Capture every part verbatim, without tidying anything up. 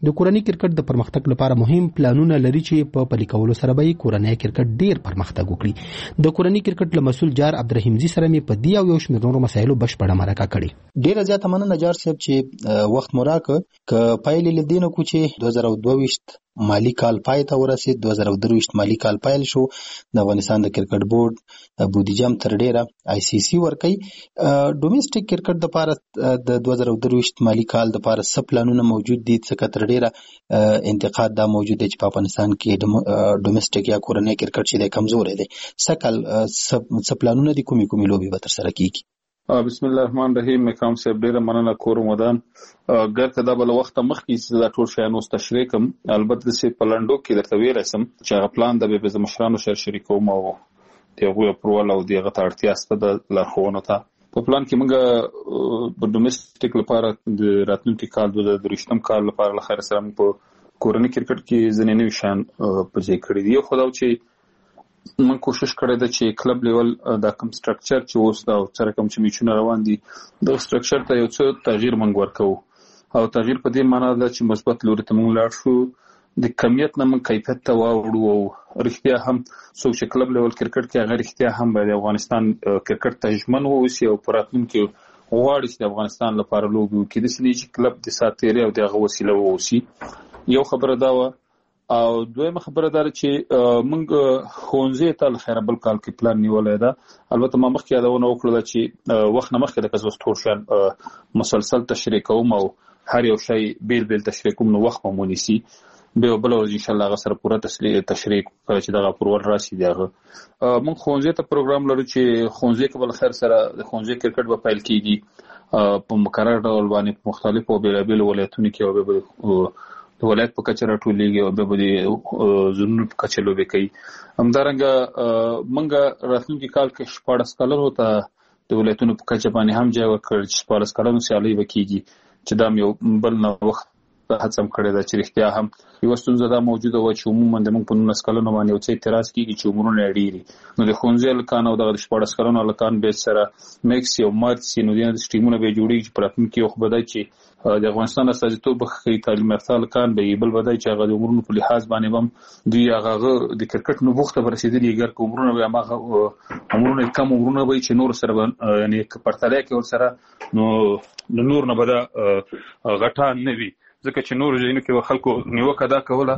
د کورنۍ کرکټ د پرمختګ لپاره مهم پلانونه لري چې په پلي کولو سره به کورنۍ کرکټ ډیر پرمختګ وکړي. د کورنۍ کرکټ له مسؤل جار عبدالرحیمزي سره مې په دې او یو شمېر نورو مسایلو بشپړه مرکه کړې. ډیره زیاته مننه جار صاحب چې وخت مو راکړ. که پایلې له دې نه کو چې دوه زره دوه ویشت مالی کال پای ته ورسید، دوه زره درې ویشت مالی کال پیل شو، د افغانستان د کرکټ بورډ بودیجه هم تر ډیره آی سی سی ورکوي. ډومېسټک کرکټ د لپاره د دوه زره درې ویشت مالی کال د لپاره څه پلانونه موجود دي؟ څه تر ډیره انتقاد دا موجود دی چې په افغانستان کې ډومېسټک یا کورنۍ کرکټ چې د کمزوري دی. څه کال څه پلانونه دي؟ کومې کومې لوبې به تر سره کیږي؟ بسم الله الرحمن الرحیم. مکام صاحب ډیره مننه کوم ودان ګرته دا بل وخت مخکې دا ټول شیانو تشریح کوم. البته چې پلانډو کې درته ویل سم چې هغه پلان د به مشرانو سره شریکوم او دغه اپروال او دغه اړتیا ست د لارښوونو ته. په پلان کې موږ د ډومېسټک لپاره د راتلونکي کال د درشتم کال لپاره لخر سره په کورنۍ کرکټ کې ځنې نوي شان په ځای کړی دی. خو دا چې من کوشش کړی دا چې کلب لیول دا کوم سټرکچر چې اوس دا سره کوم چې میچونه روان دي د سټرکچر ته یو څه تغییر منګ ورکو او تغییر په دې معنی دا چې مثبت لوري ته مونږ لاړ شو، د کمیت نه من کیفیت ته واوړو او رښتیا هم څوک چې کلب لیول کرکټ کې هغه رښتیا هم باید افغانستان کرکټ ته ژمن واوسي او په راتلونکي غواړي چې د افغانستان لپاره لوبي وکړي. د سنې چې کلب د ساتيري او دغه وسیله واوسي. یو خبره دا و او دویمه خبره دا چې موږ خونځې ته خیر بل کال کې پلان نیولای دا. البته ما مخکې یادونه وکړه چې وخت نه مخکې د کزوس ټورشن مسلسل تشریح کوم او هر یو شی بیل بیل تشریح کوم نو وخت مونږ نسی به بل ورځ ان شاء الله غسر پوره تشریح تشریح چې دغه پرول راشي دغه موږ خونځې ته پروګرام لرو چې خونځې کې بل خیر سره د خونځې کرکټ په پیل کېږي په مقرر ډول باندې مختلفو بیلابل ولایتونو کې او به د ولایت په کچه راټولېږي او به د زونونو په کچه لوبې کوي. همدارنګه موږ راتلونکي کال کې شپاړس کلونو ته د ولایتونو په کچه باندې هم ځای ورکړ چې شپاړس کلونو سیالۍ به کېږي چې دا یو بل نه وخت هڅه هم کړې ده چې رښتیا هم یوه ستونزه دا موجوده وه چې عموما د موږ په نولس کلونو باندې یو څه اعتراض کېږي چې عمرونه یې ډېر دي. نو د ښوونځي هلکان او دغه د شپاړس کلونو هلکان به سره میکس او مارچ سي نو د ټیمونه به جوړېږي چې په راتلونکي کې خو به دی چې د افغانستان استازیتوب به ښه تعلیم یافته هلکان به بل به دی چې هغه د عمرونو په لحاظ باندې هم دوی هغه د کرکټ نبوغ ته به رسېدلي اګر که عمرونه به هماغه عمرونه کم عمرونه به چې نور سره به یعنې که پرتله کې ورسره نو د نور نه به دا غټان نه وي ځکه چې نور ځایونو کې خلکو نیوکه دا کوله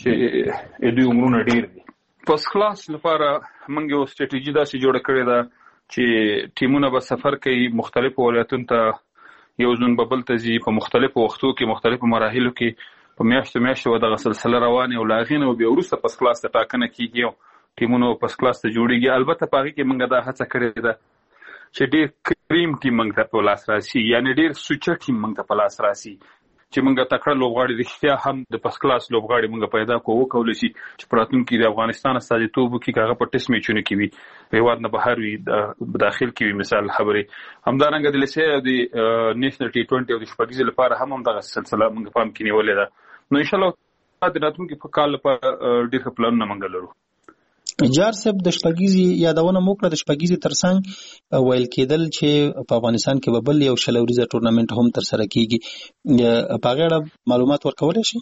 چې دوی عمرونه ډېر دي. فسټ کلاس لپاره موږ یو سټریټیجي داسې جوړه کړې ده چې ټیمونه به سفر کوي مختلفو ولایتونو ته، یو ځون به بل ته ځي په مختلفو وختو کې مختلفو مراحلو کې په میاشتو میاشتو به دغه سلسله روانې او له هغې نه بیا وروسته فسټ کلاس ته ټاکنه کېږي او ټیمونه فسټ کلاس ته جوړېږي. البته په هغې کې موږ دا هڅه کړې ده چې ډېر کریم ټیم موږ ته په لاس راسي، یعنې ډېر سوچه ټیم موږ ته په لاس راسي چې موږ تکړه لوبغاړي رښتیا هم د فسټ کلاس لوبغاړي موږ پیدا کوو وکولی شي چې په راتلونکي کې د افغانستان استازیتوب وکړي که هغه په ټیسټ میچونو کې وي، په هېواد نه بهر وي، داخل کې وي. مثال خبرې همدارنګه د لیسې او د نیشنل ټي ټوینټي او د شپږیزې لپاره هم همدغه سلسله موږ پام کې نیولې ده. نو انشاءالله د راتلونکي په کال لپاره ډېر ښه پلانونه موږ لرو. جار صاحب د شپږیزې یادونه مو کړه، د شپږیزې ترڅنګ ویل کېدل چې په افغانستان کې به بل یو شل اوریزه ټورنمنټ هم ترسره کېږي، په هغې اړه معلومات ورکولی شي؟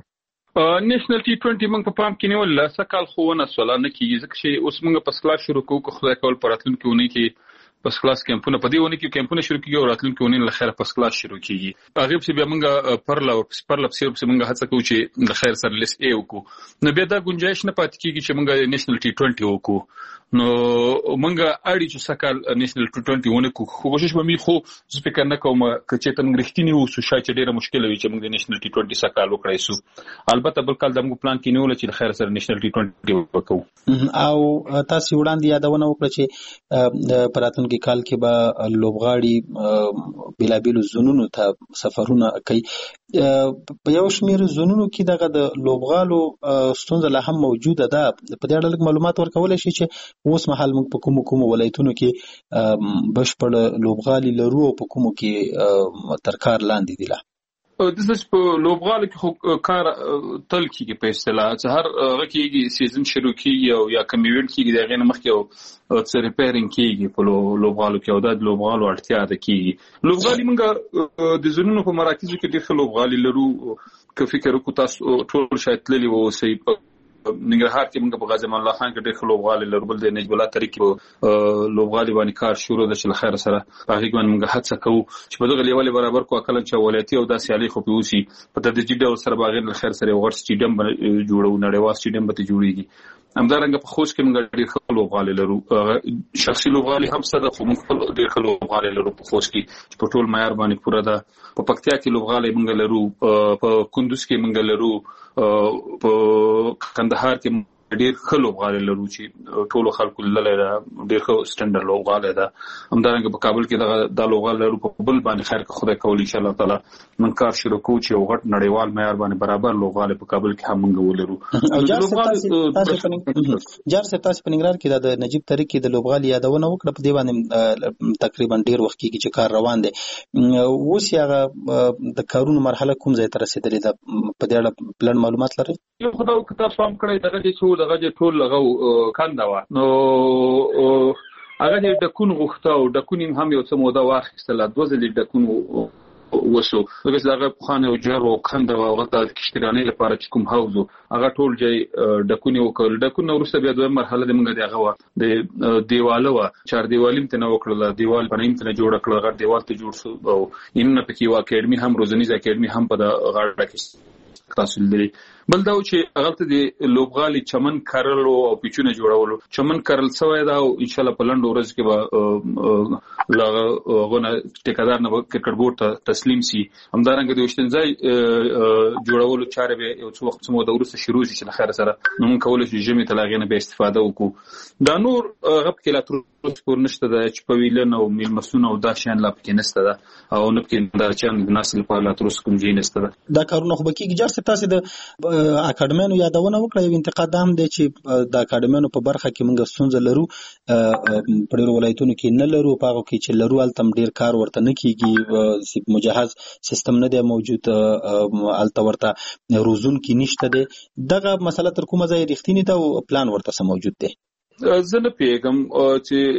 نیشنل ټي ټوینټي موږ په پام کې نیولې ده، څه کال خو ونه سوله نه کېږي ځکه چې اوس موږ فسټ کلاس شروع کوو که خدای کول په راتلونکي اونۍ کې فسټ کلاس کیمپونه په دې اونۍ کې کیمپونه شروع کېږي او راتلونکي اونۍ له خیره فسټ کلاس شروع کېږي. هغې پسې بیا موږ پرله پرله پسې ورپسې موږ هڅه کوو چې د خیر سره لیست ای وکړو. نو بیا دا ګنجایش نه پاتې کېږي چې موږ نیشنل ټي ټوینټي وکړو. نو موږ اړي چې سکه نیشنل ټي ټوینټي ونه کو خو کوشش به مې خو زه فکر نه کوم که چې تم رښتینی اوسو شاید ډیره مشکله وي چې موږ د نیشنل ټي ټوینټي سکه وکړای سو. البته بل کال د موږ پلان کې نیول چې خیر سره نیشنل ټي ټوینټي وکړو. او تاسو وړاندې یادونه وکړه چې په راتلونکي کال کې به لوبغاړي بېلابېلو زونونو ته سفرونه کوي. په یو شمېر زونونو کې دغه د لوبغالو ستونزه لا هم موجوده ده، په دې اړه لږ معلومات ورکولی شي چې اوس مهال موږ په کومو کومو ولایتونو کې بشپړ لوبغالي لرو او په کومو کې تر کار لاندې دي؟ لا د په لوبغالو کې خو کار تل کېږي په اصطلاح چې هر هغه کېږي سیزن شروع کېږي او یا کوم ایونټ کېږي د هغې نه مخکې یو څه ریپیرینګ کېږي په لوبغالو کې او دا د لوبغالو اړتیا ده کېږي. لوبغالي موږ د زونونو په مراکزو کې ډېر ښه لوبغالي لرو که فکر وکړو تاسو ټول شاید تللی ووسئ ننګرهار کې موږ په غازی امان الله خان کې ډېر لوبغالي لرو بل د نجیب الله طریق لوبغالي باندې کار شروع د شل خیر سره په هغه باندې موږ هڅه کوو چې په دغه لیول برابر کو اکل چې ولایتي او د سیالي خو پیوسی په تدریجي ډول سره باغ خیر سره ورس سټیډیم جوړو نړیوال سټیډیم به جوړیږي همدارنګه په خوست کې موږ ډېر لوبغالي لرو شخصي لوبغالي هم څه د خو موږ ډېر لوبغالي لرو په خوست کې په ټول معیار باندې پوره ده په پکتیا کې لوبغالي موږ لرو په کندوز کې موږ لرو په کندهار کې ډېر ښه لوبغالي لرو چې ټولو خلکو للی ده ډېر ښه سټنډرډ لوبغالی ده همدارنګه په کابل کې دغه دا لوبغالی لرو په بل باندې خیر که خدای کولی انشاءالله تعالی موږ کار شروع کوو چې یو غټ نړیوال معیار باندې برابر لوبغالی په کابل کې هم موږ ولرو جار صاحب تاسو په ننګرهار کې د نجیب طریق کې د لوبغالي یادونه وکړه په دې باندې تقریبا ډېر وخت کېږي چې کار روان دی اوس هغه د کارونو مرحله کوم ځای ته رسېدلې ده په دې اړه پلان معلومات لرئ یو خو دا کتاب پام کړی دغه چې دغه ټول لغه کنده وه نو هغه د ډکون غوښته او ډکون هم یو څه موده واخیستله دوه ځلې ډکون وشو دغه هغه پخوانی او جر او کنده وه هغه د کشتیرانۍ لپاره چې کوم حوض و هغه ټول ځای ډکون یې وکړل ډکون نه وروسته بیا دویم مرحله د موږ د هغه وه د دیواله وه چار دیوالي م ترنه وکړله دیوال پنه م ترنه جوړه کړله غټ دیوال ته جوړ شو او انونه پکې یوه اکیډمي هم روزنیز اکیډمي هم په د غاړه کې تحصیل لري بل دا چې هغه ته د لوبغالي چمن کرلو او پیچونه جوړولو چمن کرل سوی دا او ان شاء الله په لنډ ورځ کې به لغه غونه ټیکادار نه کرکټ بورډ ته تسلیم سي همدارنګه د وشتنځای جوړولو چارې به یو څو وخت مو د ورسره شروع شي چې خیر سره نو موږ کولای شو جمعي تلاغینه به استفاده وکړو دا نور غب کې لا تر پور نشته د چې په ویلن او میلمسون او دا شان لا پکې نشته دا او نه پکې دا چې د نسل په لا تر اوسه کوم ځای نشته دا کارونه خو به کېږي جار تاسو د اکاډمیانو یادونه وکړه یو انتقاد هم دی چې د اکاډمیانو په برخه کې موږ ستونزه لرو په ډېرو ولایتونو کې نه لرو په هغو کې چې لرو هلته هم ډېر کار ورته نه کېږي مجهز سیستم نه دی موجود هلته ورته روزونکي نشته دی دغه مسله تر کومه ځایه رښتینې ده او پلان ورته څه موجود دی زه نه پوهېږم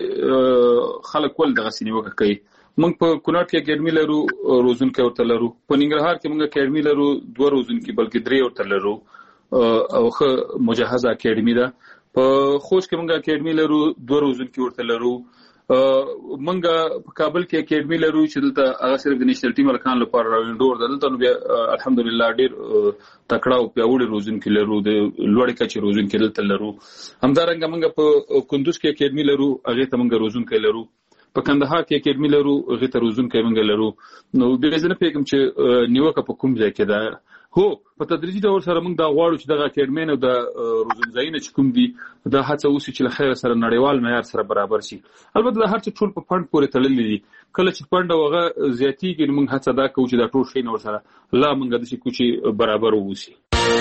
چې خلک ولې دغسې نیوکه کوي موږ په کونړ کې اکیډمي لرو روزونکي ورته لرو په ننګرهار کې موږ اکیډمي لرو دوه روزونکي بلکې درې ورته لرو او ښه مجهزه اکیډمي ده په خوست کې موږ اکیډمي لرو دوه روزونکي ورته لرو موږ په کابل کې اکیډمي لرو چې دلته هغه صرف د نېشنل ټیم هلکانو لپاره راوینډور ده دلته نو بیا الحمدلله ډېر تکړه او پیاوړي روزونکي لرو د لوړې کچې روزونکي دلته لرو همدارنګه موږ په کندوز کې اکیډمي لرو هغې ته موږ روزونکي لرو په کندهار کې اکیډمي لرو هغې ته روزونکي موږ لرو نو بیا زه نه پوهېږم چې نیوکه په کوم ځای کې ده هو په تدریجي ډول سره موږ دا غواړو چې دغه اکیډمي نه د روزنځایونه چې کوم دي دا هڅه وشي چې له خیره سره نړیوال معیار سره برابر شي البته دا هر څه ټول په فنډ پورې تړلي دي کله چې فنډ او هغه زیاتېږي نو موږ هڅه دا کوو چې دا ټول شی نه ورسره لا موږ داسې کوو چې برابر واوسي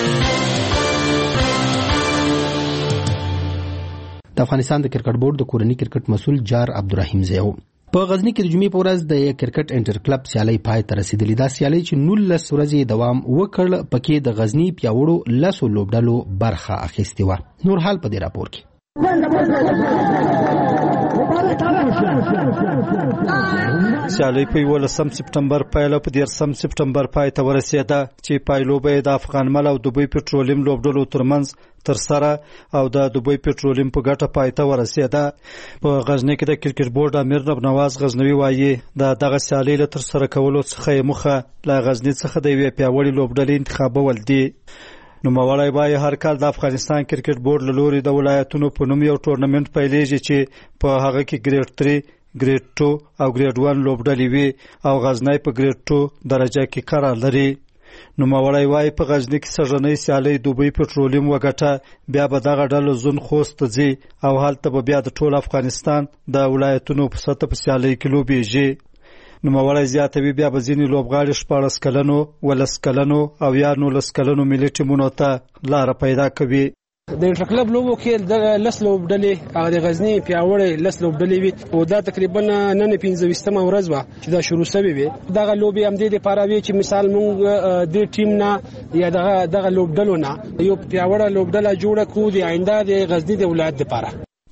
د افغانستان د کرکټ بورډ د کورني کرکټ مسؤل جار عبدالرحیم زیو په غزنی کې د جمعې په ورځ د کرکټ انټر کلب سیالي پای ته رسیدلې دا سیالي چې نولس ورځې دوام وکړ پکې د غزنی پیاوړو لسو لوبډلو برخه اخیستې وه نور حال په دې راپور کې سیالي په یولسم سپټمبر پیل او په دیرشم سپټمبر پای ته ورسېده چې پایلوبه د افغان مل او دوبۍ پټرولیم لوبډلو ترمنځ تر سره او د دوبۍ پټرولیم په ګټه پای ته ورسېده په غزنی کې د کرکټ بورډ امیر نواز غزنوي وایي د دغه سیالي له تر سره کولو څخه مخه له غزنی څخه د یوې پیاوړې لوبډلې انتخابول دي نوموړی وایي هر کال د افغانستان کرکټ بورډ له لوري د ولایتونو په نوم یو ټورنمنټ پیلېږي چې په هغه کې ګریډ درې ګریډ ټو او ګریډ ون لوبډلې وي او غزنی په ګریډ ټو درجه کې قرار لري نوموړی وایي په غزنی کې سږنۍ سیالۍ دوبۍ پټرولیم وګټه بیا به دغه ډله زون خوست ته ځي او هلته به بیا د ټول افغانستان د ولایتونو په سطح په سیالۍ کې لوبېږي نوموړی زیاتوي بیا به ځینې لوبغاړي شپاړس کلنو ولس کلنو او یا نولس کلنو ملي ټیمونو ته لاره پیدا کوي د انټر کلب لوبو کې د لس لوبډلې هغه د غزنی پیاوړې لس لوبډلې وي او دا تقریبا نن پنځه ویشتمه ورځ وه چې دا شروع شوې وي دغه لوبې همدې دپاره وي چې مثال موږ دې ټیم نه یا دغه دغه لوبډلو نه یو پیاوړه لوبډله جوړه کړو د آینده د غزني د ولایت دپاره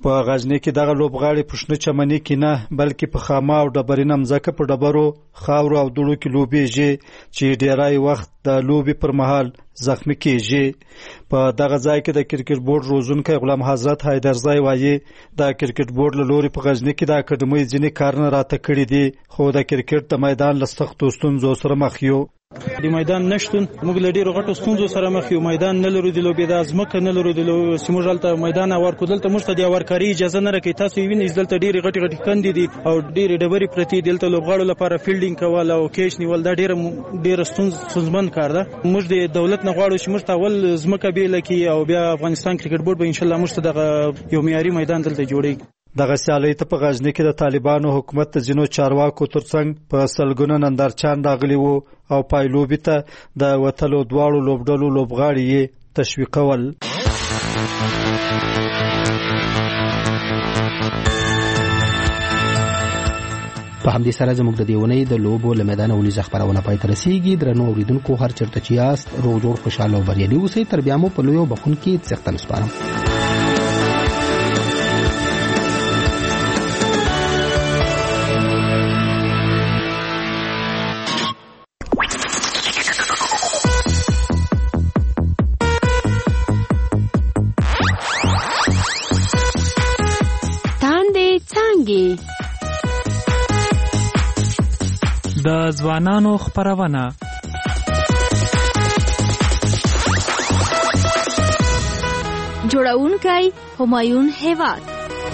په غزنی کې دغه لوبغاړي په شنه چمني کې نه بلکې په خامه او ډبرینه مځکه په ډبرو خاورو او دوړو کې لوبېږي چې ډیری وخت د لوبي پر مهال زخمی کېږي. په دغه ځای کې د کرکټ بورډ روزونکی غلام حضرت حیدرزای وایي د کرکټ بورډ له لوري په غزنی کې د اکاډمۍ ځینې کارونه راته کړي دي خو د کرکټ د میدان له سختو ستونزو سره مخ یو. د میدان نشتون موږ له ډیرو غټو ستونزو سره مخ یو. میدان نه لرو د لوبې د ازمکه نه لرو د سیمو ژلته میدان اور کو دلته موږ ته د اورکاري اجازه نه راکې. تاسو وینئ دلته ډیره غټي غټي کندې دي او ډیره ډبري پرتی دلته لوبغاړو لپاره فیلډینګ کول او کیچ نیول دا ډیره ډیره ستونزمن کار ده. موږ د دولت نه غواړو چې موږ ته اول ازمکه به لکه او بیا افغانستان کرکټ بورډ به ان شاء الله موږ ته د یو معیاري میدان دلته جوړي. دغه سیالۍ ته په غزنی کې د طالبانو حکومت د ځینو چارواکو ترڅنګ په سلګونه نندارچیان راغلي وو او پایلوبي ته د وتلو دواړو لوبډلو لوبغاړي یې تشویقول. په همدې سره زموږ د دیونې د لوبو له میدان ولې خبرونه پای ته رسیږي. درنو اوریدونکو هر چرته چې یاست روغ جوړ خوشاله او بریالي اوسئ. تر بیا مو په لویو بخون کې څښتن سپارم. د ځوانانو خبرونه جوړونکی همایون هیواد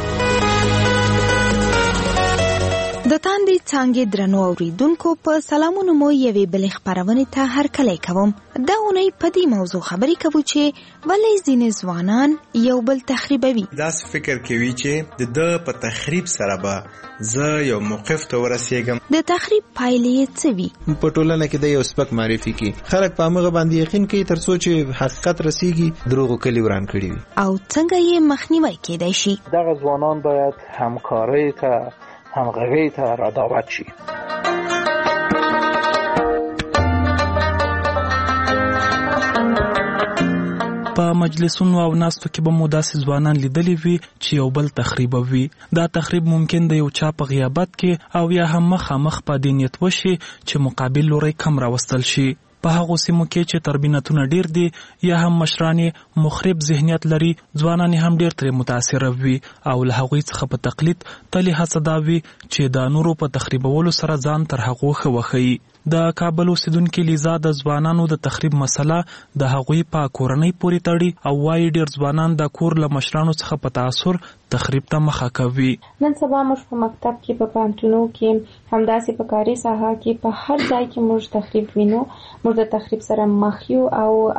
د تاندې څانګې درنو اوریدونکو په سلامونو مو یوې بلې خبرونې ته هرکلی کوم. دا اونۍ په دې موضوع خبرې کوو چې ولې ځینې ځوانان یو بل تخریبوي. داسې فکر کوي چې د ده په تخریب سره به زه یو موقف ته ورسېږم. د تخریب پایلې یې څه وي؟ په ټولنه کې د یو سپک معرفي کوي. خلک په همغه باندې یقین کوي تر څو چې حقیقت رسیږي دروغو کلي وران کړي وي. او څنګه یې مخنیوی کېدای شي؟ دغه ځوانان باید همکارۍ ته همغږۍ ته را دعوت شي. په مجلسونو او ناستو کې به مو داسې ځوانان لیدلی وي چې یو بل تخریبوي. دا تخریب ممکن د یو چا په غیابت کې او یا هم مخامخ په دې نیت وشي چې مقابل لوری کم راوستل شي. په هغو سیمو کې چې تربینتونه ډیر دي یا هم مشران مخرب ذهنیت لري ځوانان هم ډیر ترې متاثر وي او له هغوی څخه په تقلید تلې هڅه دا وي چې د نورو په تخریبولو سره ځان تر هغو ښه وښیي. د کابل اوسیدونکي لیزا د ځوانانو د تخریب مسله د هغوی په کورنۍ پورې تړي او وايي ډیر ځوانان د کور له مشرانو څخه په تاثر تخریب ته مخه کوي. نن سبا موږ په مکتب کې په پانتونو کې همداسې په کاري ساحه کې په هر ځای کې موږ تخریب وینو. موږ د تخریب سره مخ یو او